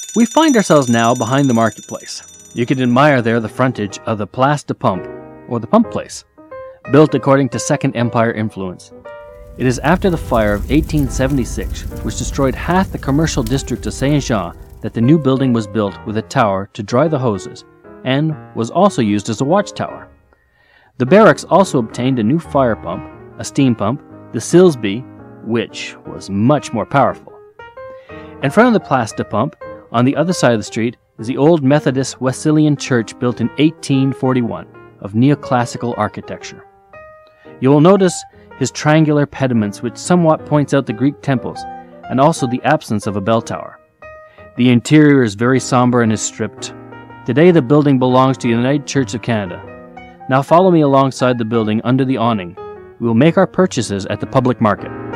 We find ourselves now behind the marketplace. You can admire there the frontage of the Place de Pump, or the Pump Place, built according to Second Empire influence. It is after the fire of 1876, which destroyed half the commercial district of Saint-Jean, that the new building was built with a tower to dry the hoses, and was also used as a watchtower. The barracks also obtained a new fire pump, a steam pump, the Silsby, which was much more powerful. In front of the Place de Pump, on the other side of the street, is the old Methodist Wesleyan church built in 1841 of neoclassical architecture. You will notice his triangular pediments, which somewhat points out the Greek temples, and also the absence of a bell tower. The interior is very somber and is stripped. Today the building belongs to the United Church of Canada. Now follow me alongside the building under the awning. We will make our purchases at the public market.